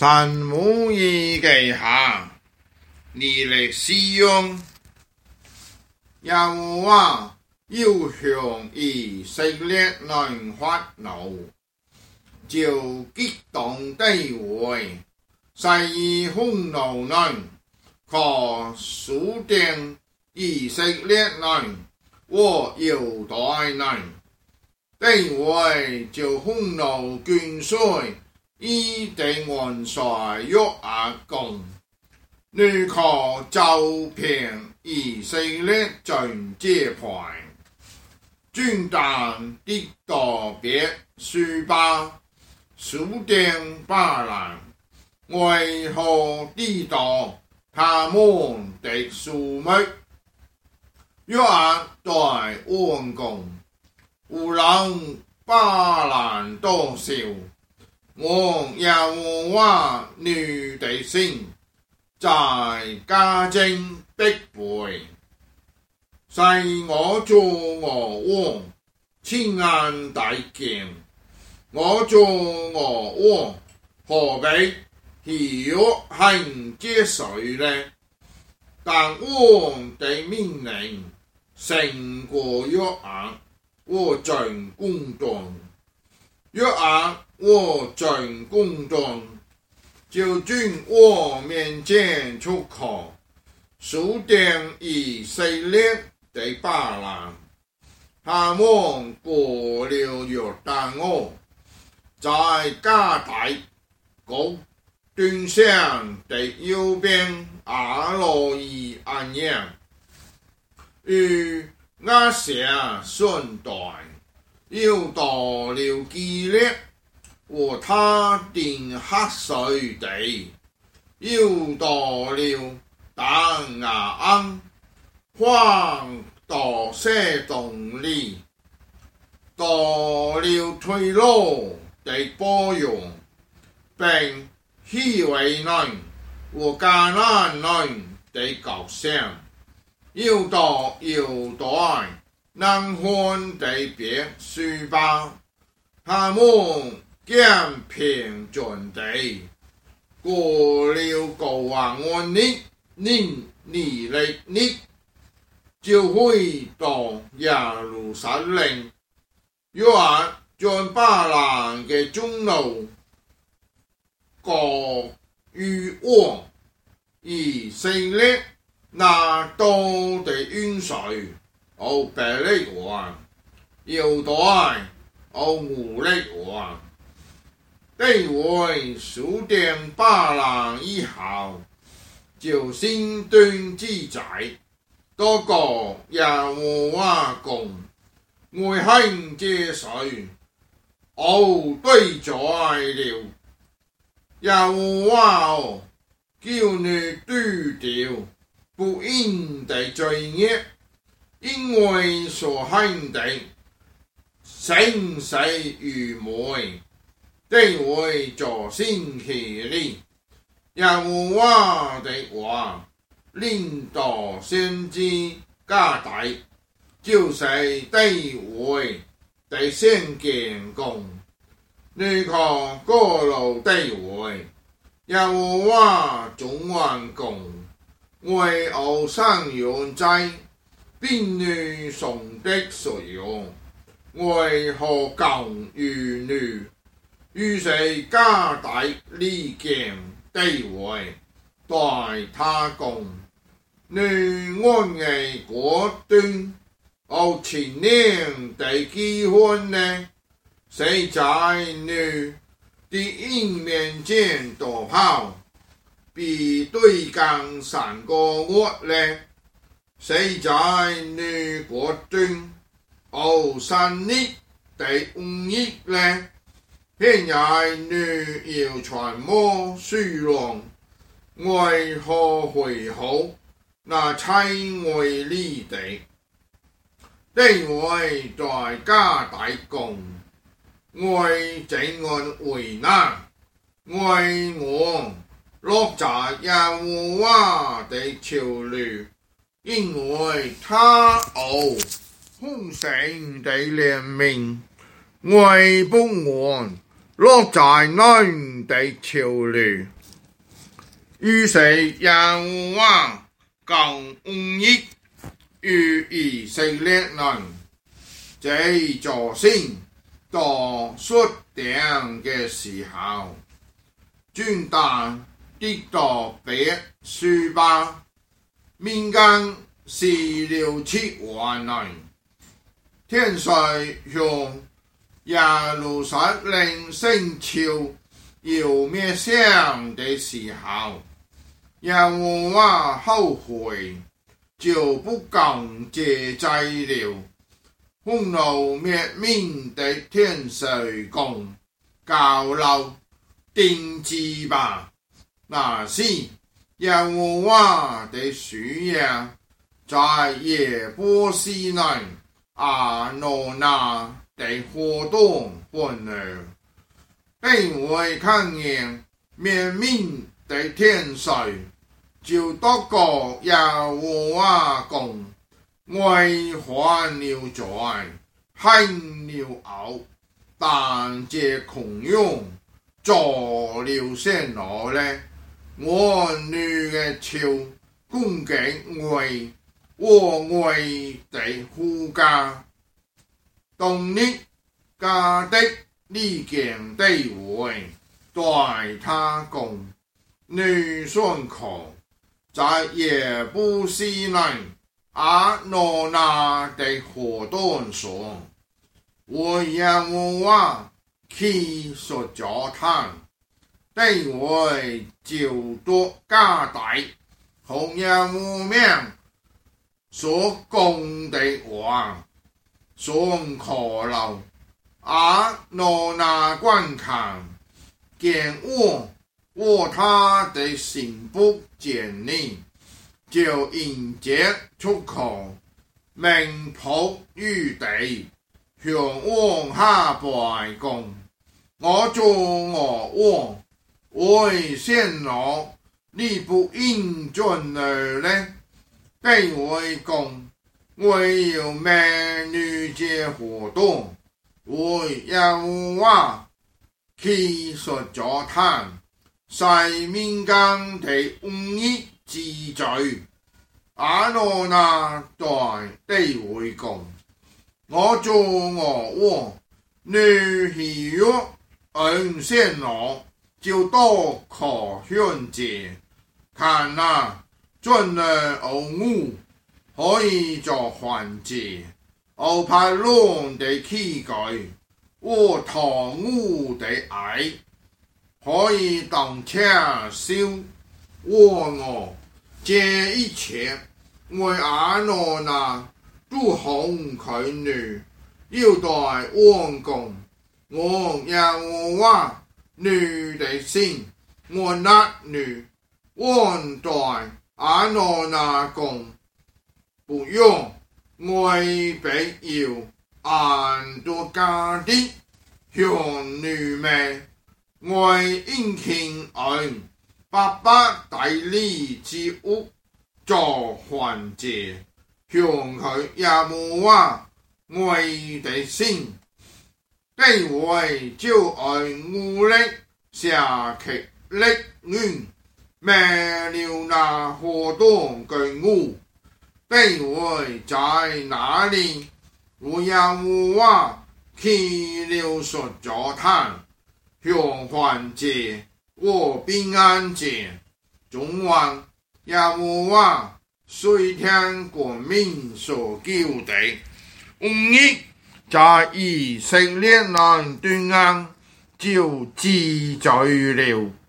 神母意記下，你嚟使用，耶和華要向以色列人發怒，就激動地會，使憤怒人可數定以色列人和猶大人，地會就憤怒軍帥以地元帥約押講，你可就平以色列全支派，軍膽的道別書巴，數定巴蘭，為何知道他們的數目？約押對王講，無論巴蘭多少，我耶和華你的心在加增必倍，使我做我王，親眼睇見，我做我王，何必去約行這水呢？但王的命令勝過約押和全軍隊，約押和全軍隊就從我面前出去，數定以色列的巴蘭，他們過了約旦河，在迦大谷端上的右邊亞羅珥安營，與亞舍順帶，又到了基列和他定黑水地，又到了但亞安，橫到西東里，到了推羅的波用，並希維人和迦南人的角上，又到猶大南方的別書巴，他們兼平準地，過了高華安的尼利尼，就回到耶路撒冷。約押將巴蘭嘅中路過於王以色列那多的元帥，奧比力王、猶大、烏力王，地會數定巴蘭以後，就先斷之仔，多個耶和華講，我行這水，對在了，耶和華叫你丟掉不義的罪孽，因為所行的誠實愚昧，地會做星期裡，耶和華的話臨到先知迦大，就是地會的先見講，你看過路地會，耶和華總還講，為偶像獻祭，並女送的水用，為何講與女？於是迦大離間地會，對他講，你安的果斷，前年的結婚呢，誰在你的面前逃跑，比對抗3個月呢？誰在你果斷3日的5日呢？現在你要傳播虛妄，為何會好那妻為你的？地會在迦大講，為怎樣為難？為我落在耶和華的潮流，因為他豐盛的憐憫，為不安落在南地潮流。於是耶和華降瘟疫於以色列人，這座城到述定嘅時候，轉大跌到別書巴，民間是6-7萬人，天水向耶路撒冷城牆要滅上的時候，耶和華後悔，就不敢接濟了。憤怒滅命的天水公高樓定制吧。那時耶和華的樹葉在耶布斯人亞羅拿的河東分了，並未看見滅命的天水，就禱告耶和華講，我犯了罪，行了惡，但這窮勇做了什麼呢？我女嘅朝攻擊我的父家，當日家的利劍地位對他講，你信靠在耶布斯人亞羅拿的河東上，我耶和華起訴咗他，地位就多加大，紅耶和華所講的話，son可留亞羅拿觀看，見我他的心不堅定，就迎接出口，命僕於地，向王下拜講，我做我王，為什麼你不應准兒呢？地位講，唯有美女這活動，為耶和華起訴咗他，使民間的瘟疫治罪。亞羅拿對地位講，我做我王，你喜悅恩善我，就多可選擇。看啊，准兒歐烏可以做環節，歐帕龍的氣概，我唐烏的愛，可以當車燒我這一切為亞羅拿都紅佢女，要對王講，我耶和華女的心，我那女，王對亞羅拿講，不用我被要按多家的向女妹，我應慶恩爸爸大利之屋做環節，向佢耶和華我的心，地位就愛武力下劇力運，滅了那河東嘅惡，地位在哪裡？我耶和華起了訴咗他，向環節我平安節，眾王耶和華雖聽國民所叫的瘟疫，在以色列人中間就治罪了。